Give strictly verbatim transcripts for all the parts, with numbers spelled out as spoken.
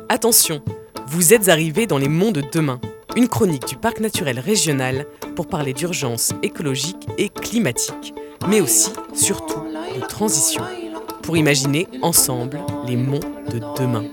Attention, vous êtes arrivés dans les monts de demain, une chronique du parc naturel régional pour parler d'urgence écologique et climatique, mais aussi, surtout, de transition, pour imaginer ensemble les monts de demain.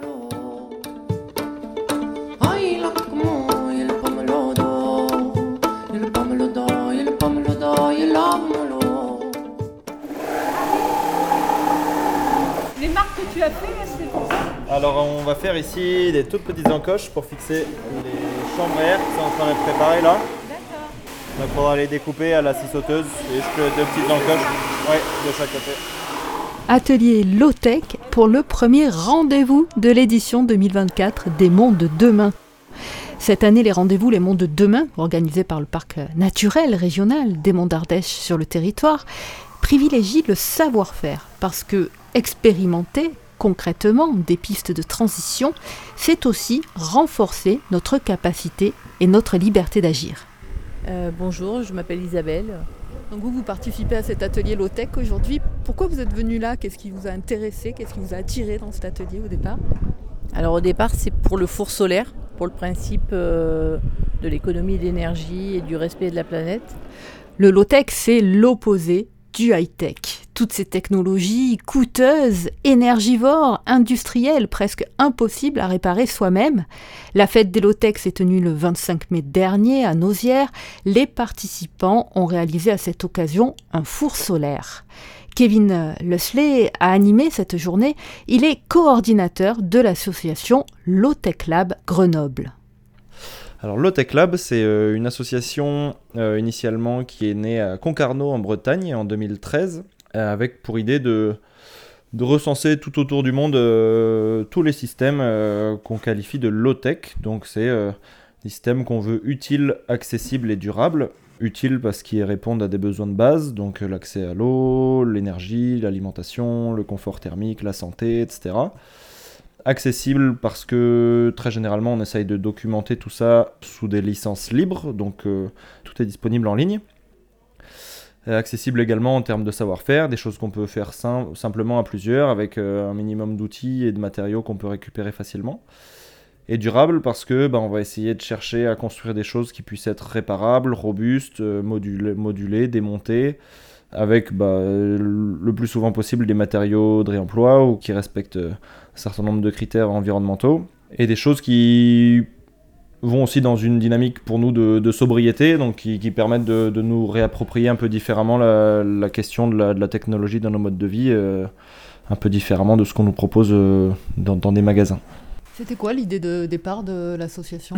Les marques que tu as fait, c'est pour ça? Alors on va faire ici des toutes petites encoches pour fixer les chambres à air qui sont en train d'être préparées là. D'accord. Donc il faudra les découper à la scie sauteuse et juste deux petites encoches ouais, de chaque côté. Atelier low-tech pour le premier rendez-vous de l'édition deux mille vingt-quatre des Monts de demain. Cette année, les rendez-vous Les Monts de demain, organisés par le parc naturel régional des Monts d'Ardèche sur le territoire, privilégient le savoir-faire parce que expérimenter concrètement des pistes de transition, c'est aussi renforcer notre capacité et notre liberté d'agir. Euh, bonjour, je m'appelle Isabelle. Donc vous, vous participez à cet atelier low-tech aujourd'hui. Pourquoi vous êtes venu là? Qu'est-ce qui vous a intéressé? Qu'est-ce qui vous a attiré dans cet atelier au départ? Alors au départ, c'est pour le four solaire, pour le principe euh, de l'économie d'énergie et du respect de la planète. Le low-tech, c'est l'opposé du high-tech. Toutes ces technologies coûteuses, énergivores, industrielles, presque impossibles à réparer soi-même. La fête des low-tech s'est tenue le vingt-cinq mai dernier à Nauzières. Les participants ont réalisé à cette occasion un four solaire. Kevin Lesley a animé cette journée. Il est coordinateur de l'association Low-Tech Lab Grenoble. Alors Low-Tech Lab, c'est euh, une association euh, initialement qui est née à Concarneau en Bretagne en deux mille treize, euh, avec pour idée de, de recenser tout autour du monde euh, tous les systèmes euh, qu'on qualifie de low-tech. Donc c'est euh, des systèmes qu'on veut utiles, accessibles et durables. Utiles parce qu'ils répondent à des besoins de base, donc euh, l'accès à l'eau, l'énergie, l'alimentation, le confort thermique, la santé, et cetera. Accessible parce que très généralement on essaye de documenter tout ça sous des licences libres, donc euh, tout est disponible en ligne. Euh, accessible également en termes de savoir-faire, des choses qu'on peut faire sim- simplement à plusieurs avec euh, un minimum d'outils et de matériaux qu'on peut récupérer facilement. Et durable parce que bah, on va essayer de chercher à construire des choses qui puissent être réparables, robustes, euh, modulées, modulées, démontées, avec bah, le plus souvent possible des matériaux de réemploi ou qui respectent un certain nombre de critères environnementaux, et des choses qui vont aussi dans une dynamique pour nous de, de sobriété, donc qui, qui permettent de, de nous réapproprier un peu différemment la, la question de la, de la technologie dans nos modes de vie, euh, un peu différemment de ce qu'on nous propose euh, dans, dans des magasins. C'était quoi l'idée de départ de l'association?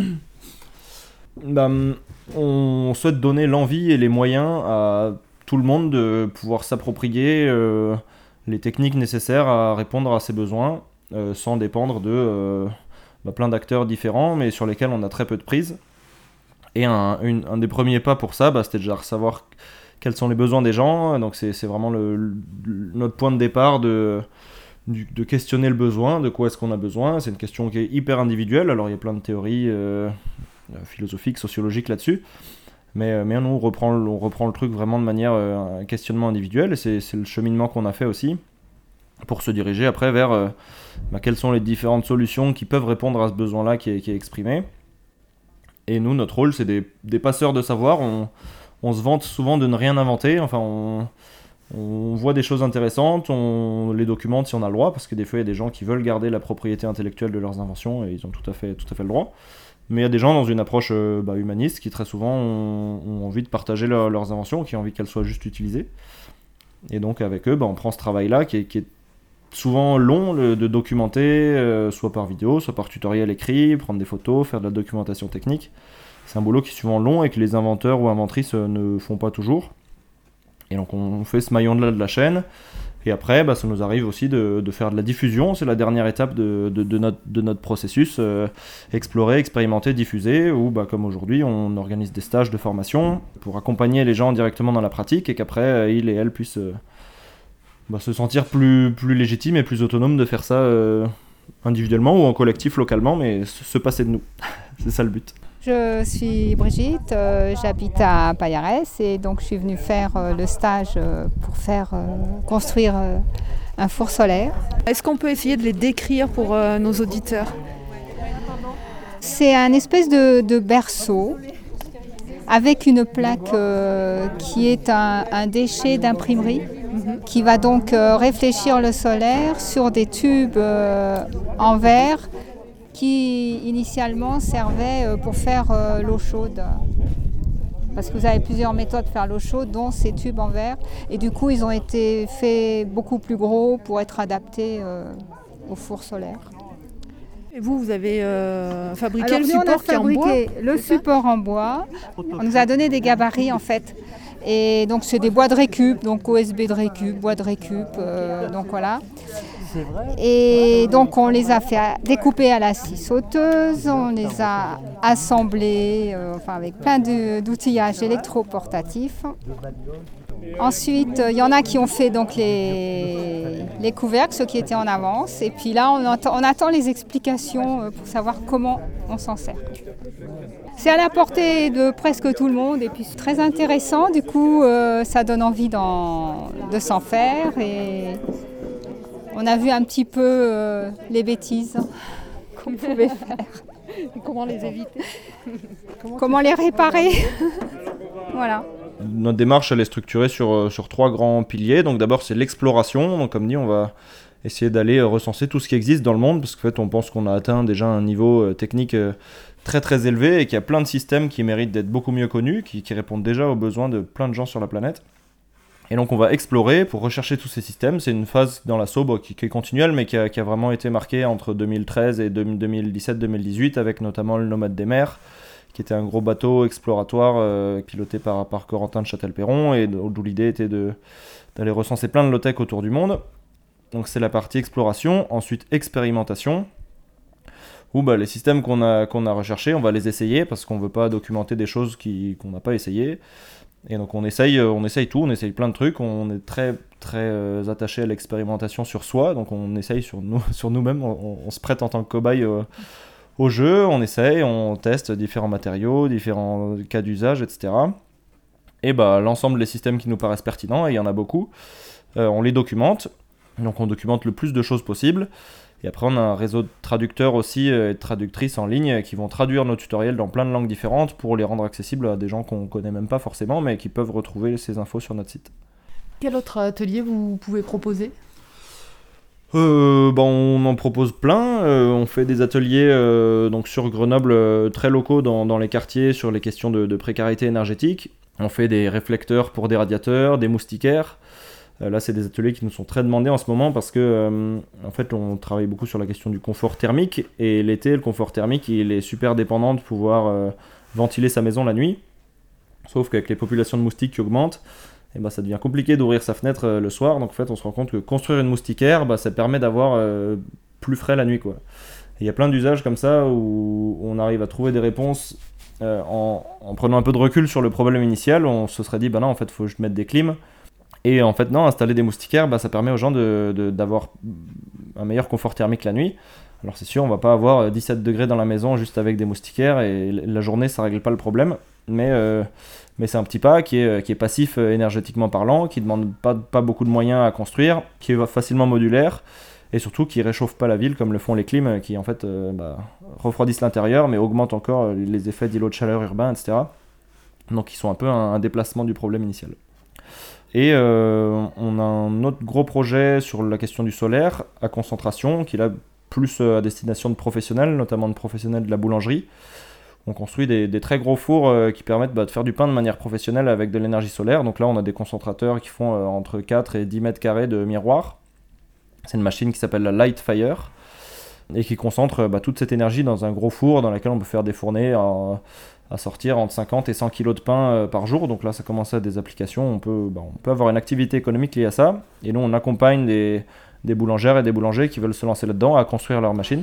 bah, On souhaite donner l'envie et les moyens à tout le monde de pouvoir s'approprier euh, les techniques nécessaires à répondre à ses besoins euh, sans dépendre de euh, bah, plein d'acteurs différents mais sur lesquels on a très peu de prise. Et un, une, un des premiers pas pour ça, bah, c'était déjà savoir quels sont les besoins des gens. Donc c'est, c'est vraiment le, le, notre point de départ de, du, de questionner le besoin, de quoi est-ce qu'on a besoin. C'est une question qui est hyper individuelle, alors il y a plein de théories euh, philosophiques, sociologiques là-dessus. Mais, mais nous, on reprend, on reprend le truc vraiment de manière euh, un questionnement individuel, et c'est, c'est le cheminement qu'on a fait aussi, pour se diriger après vers euh, bah, quelles sont les différentes solutions qui peuvent répondre à ce besoin-là qui est, qui est exprimé. Et nous, notre rôle, c'est des, des passeurs de savoir. On, on se vante souvent de ne rien inventer, enfin on, on voit des choses intéressantes, on les documente si on a le droit, parce que des fois, il y a des gens qui veulent garder la propriété intellectuelle de leurs inventions, et ils ont tout à fait, tout à fait le droit. Mais il y a des gens dans une approche euh, bah, humaniste qui très souvent ont, ont envie de partager leur, leurs inventions, qui ont envie qu'elles soient juste utilisées. Et donc avec eux, bah, on prend ce travail-là qui est, qui est souvent long le, de documenter, euh, soit par vidéo, soit par tutoriel écrit, prendre des photos, faire de la documentation technique. C'est un boulot qui est souvent long et que les inventeurs ou inventrices euh, ne font pas toujours. Et donc on fait ce maillon-là de la chaîne. Et après, bah, ça nous arrive aussi de, de faire de la diffusion. C'est la dernière étape de, de, de, notre, de notre processus. Euh, explorer, expérimenter, diffuser. Où, bah, comme aujourd'hui, on organise des stages de formation pour accompagner les gens directement dans la pratique et qu'après, euh, ils et elles puissent euh, bah, se sentir plus, plus légitimes et plus autonomes de faire ça euh, individuellement ou en collectif localement, mais se, se passer de nous. C'est ça le but. Je suis Brigitte, euh, j'habite à Payarès et donc je suis venue faire euh, le stage euh, pour faire euh, construire euh, un four solaire. Est-ce qu'on peut essayer de les décrire pour euh, nos auditeurs ? C'est un espèce de, de berceau avec une plaque euh, qui est un, un déchet d'imprimerie mm-hmm. qui va donc euh, réfléchir le solaire sur des tubes euh, en verre qui initialement servaient euh, pour faire euh, l'eau chaude. Parce que vous avez plusieurs méthodes de faire l'eau chaude, dont ces tubes en verre. Et du coup, ils ont été faits beaucoup plus gros pour être adaptés euh, au four solaire. Et vous, vous avez euh, fabriqué Alors, le nous, support qui est en bois ? On a fabriqué le support en bois. On nous a donné des gabarits en fait. Et donc c'est des bois de récup, donc O S B de récup, bois de récup, euh, donc voilà. Et donc on les a fait découper à la scie sauteuse, on les a assemblés euh, enfin, avec plein de, d'outillages électroportatifs. Ensuite, il y en a qui ont fait donc les, les couvercles, ceux qui étaient en avance. Et puis là, on attend, on attend les explications pour savoir comment on s'en sert. C'est à la portée de presque tout le monde et puis c'est très intéressant. Du coup, euh, ça donne envie d'en, de s'en faire. Et on a vu un petit peu euh, les bêtises qu'on pouvait faire. Et comment les éviter ? Comment, comment les réparer ? Voilà. Notre démarche, elle est structurée sur, sur trois grands piliers. Donc d'abord, c'est l'exploration. Donc comme dit, on va essayer d'aller recenser tout ce qui existe dans le monde, parce qu'en fait, on pense qu'on a atteint déjà un niveau technique très très élevé et qu'il y a plein de systèmes qui méritent d'être beaucoup mieux connus, qui, qui répondent déjà aux besoins de plein de gens sur la planète. Et donc on va explorer pour rechercher tous ces systèmes. C'est une phase dans la SAUB qui, qui est continuelle, mais qui a, qui a vraiment été marquée entre deux mille treize et deux mille dix-sept deux mille dix-huit, avec notamment le Nomade des mers, qui était un gros bateau exploratoire euh, piloté par, par Corentin de Châtel-Perron, et d'où l'idée était de, d'aller recenser plein de low-tech autour du monde. Donc c'est la partie exploration. Ensuite, expérimentation, où bah, les systèmes qu'on a, qu'on a recherchés, on va les essayer, parce qu'on ne veut pas documenter des choses qui, qu'on n'a pas essayées. Et donc on essaye, on essaye tout, on essaye plein de trucs, on est très, très euh, attaché à l'expérimentation sur soi, donc on essaye sur, nous, sur nous-mêmes, on, on se prête en tant que cobaye euh, au jeu, on essaye, on teste différents matériaux, différents cas d'usage, et cetera. Et bah, l'ensemble des systèmes qui nous paraissent pertinents, et il y en a beaucoup, euh, on les documente, donc on documente le plus de choses possible. Et après, on a un réseau de traducteurs aussi et de traductrices en ligne qui vont traduire nos tutoriels dans plein de langues différentes pour les rendre accessibles à des gens qu'on ne connaît même pas forcément, mais qui peuvent retrouver ces infos sur notre site. Quel autre atelier vous pouvez proposer ? euh, bah on en propose plein. Euh, on fait des ateliers euh, donc sur Grenoble euh, très locaux dans, dans les quartiers sur les questions de, de précarité énergétique. On fait des réflecteurs pour des radiateurs, des moustiquaires. Là, c'est des ateliers qui nous sont très demandés en ce moment parce que, euh, en fait, on travaille beaucoup sur la question du confort thermique. Et l'été, le confort thermique, il est super dépendant de pouvoir euh, ventiler sa maison la nuit. Sauf qu'avec les populations de moustiques qui augmentent, eh ben, ça devient compliqué d'ouvrir sa fenêtre euh, le soir. Donc, en fait, on se rend compte que construire une moustiquaire, bah, ça permet d'avoir euh, plus frais la nuit, quoi. Et il y a plein d'usages comme ça où on arrive à trouver des réponses euh, en, en prenant un peu de recul sur le problème initial. On se serait dit, bah non, en fait, il faut juste mettre des clims. Et en fait, non, installer des moustiquaires, bah, ça permet aux gens de, de, d'avoir un meilleur confort thermique la nuit. Alors c'est sûr, on va pas avoir dix-sept degrés dans la maison juste avec des moustiquaires, et la journée, ça règle pas le problème. Mais, euh, mais c'est un petit pas qui est, qui est passif énergétiquement parlant, qui demande pas, pas beaucoup de moyens à construire, qui est facilement modulaire, et surtout qui réchauffe pas la ville comme le font les clims, qui en fait euh, bah, refroidissent l'intérieur, mais augmentent encore les effets d'îlots de chaleur urbains, et cetera. Donc ils sont un peu un, un déplacement du problème initial. Et euh, on a un autre gros projet sur la question du solaire à concentration, qui est là plus à destination de professionnels, notamment de professionnels de la boulangerie. On construit des, des très gros fours euh, qui permettent bah, de faire du pain de manière professionnelle avec de l'énergie solaire. Donc là, on a des concentrateurs qui font euh, entre quatre et dix mètres carrés de miroirs. C'est une machine qui s'appelle la Lightfire et qui concentre bah, toute cette énergie dans un gros four dans lequel on peut faire des fournées en, à sortir entre cinquante et cent kilos de pain euh, par jour. Donc là, ça commence à des applications. On peut, bah, on peut avoir une activité économique liée à ça. Et nous, on accompagne des, des boulangères et des boulangers qui veulent se lancer là-dedans à construire leur machine.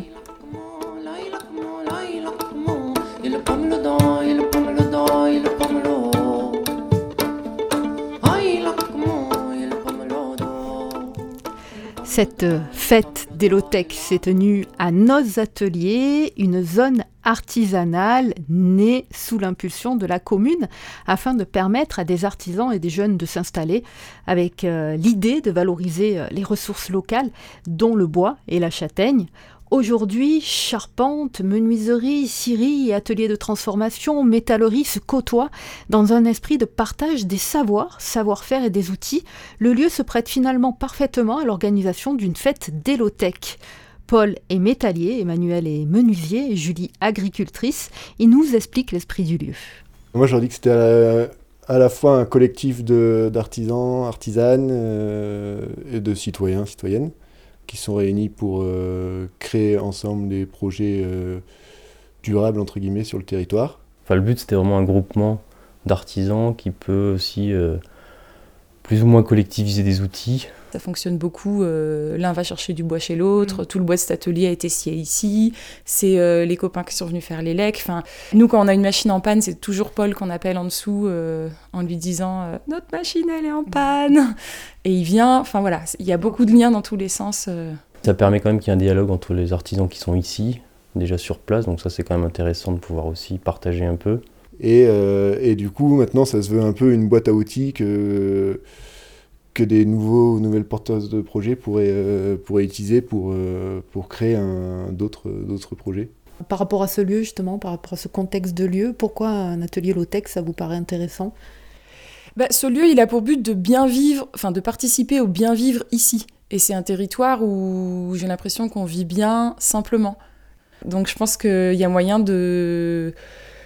Cette fête des low-tech s'est tenue à nos ateliers, une zone artisanale née sous l'impulsion de la commune afin de permettre à des artisans et des jeunes de s'installer avec euh, l'idée de valoriser euh, les ressources locales, dont le bois et la châtaigne. Aujourd'hui, charpente, menuiserie, scierie et ateliers de transformation, métallerie se côtoient dans un esprit de partage des savoirs, savoir-faire et des outils. Le lieu se prête finalement parfaitement à l'organisation d'une fête d'Élotech. Paul est métallier, Emmanuel est menuisier et Julie agricultrice. Ils nous expliquent l'esprit du lieu. Moi, je leur dis que c'était à la, à la fois un collectif de, d'artisans, artisanes euh, et de citoyens, citoyennes, qui sont réunis pour euh, créer ensemble des projets euh, durables, entre guillemets, sur le territoire. Enfin, le but, c'était vraiment un groupement d'artisans qui peut aussi euh, plus ou moins collectiviser des outils. Ça fonctionne beaucoup, euh, l'un va chercher du bois chez l'autre, mmh. tout le bois de cet atelier a été scié ici, c'est euh, les copains qui sont venus faire les lecs. Enfin, nous, quand on a une machine en panne, c'est toujours Paul qu'on appelle en dessous euh, en lui disant euh, « Notre machine, elle est en panne !» Et il vient, enfin voilà, il y a beaucoup de liens dans tous les sens. Euh. Ça permet quand même qu'il y ait un dialogue entre les artisans qui sont ici, déjà sur place, donc ça c'est quand même intéressant de pouvoir aussi partager un peu. Et, euh, et du coup, maintenant, ça se veut un peu une boîte à outils que... que des nouveaux, nouvelles porteuses de projets pourraient, euh, pourraient utiliser pour, euh, pour créer un, d'autres, d'autres projets. Par rapport à ce lieu, justement, par rapport à ce contexte de lieu, pourquoi un atelier Élotech, ça vous paraît intéressant ? Bah, ce lieu, il a pour but de bien vivre, enfin de participer au bien vivre ici. Et c'est un territoire où j'ai l'impression qu'on vit bien simplement. Donc je pense qu'il y a moyen de...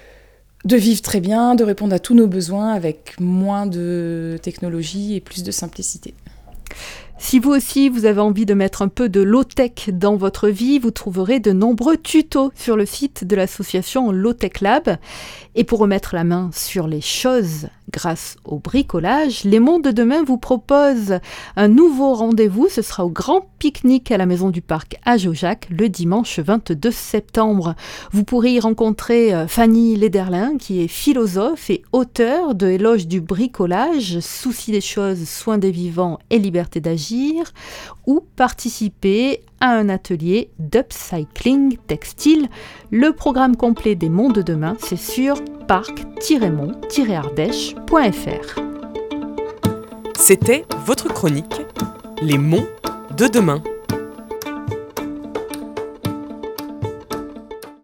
de vivre très bien, de répondre à tous nos besoins avec moins de technologie et plus de simplicité. Si vous aussi, vous avez envie de mettre un peu de low-tech dans votre vie, vous trouverez de nombreux tutos sur le site de l'association Low-Tech Lab. Et pour remettre la main sur les choses grâce au bricolage, Les Mondes de Demain vous propose un nouveau rendez-vous. Ce sera au grand pique-nique à la Maison du Parc à Jaujac le dimanche vingt-deux septembre. Vous pourrez y rencontrer Fanny Lederlin, qui est philosophe et auteure de Éloge du bricolage, Souci des choses, soin des vivants et liberté d'agir, ou participer à un atelier d'upcycling textile. Le programme complet des Mondes de Demain, c'est sur parc tiret mont tiret ardèche point f r. C'était votre chronique Les Mondes de Demain.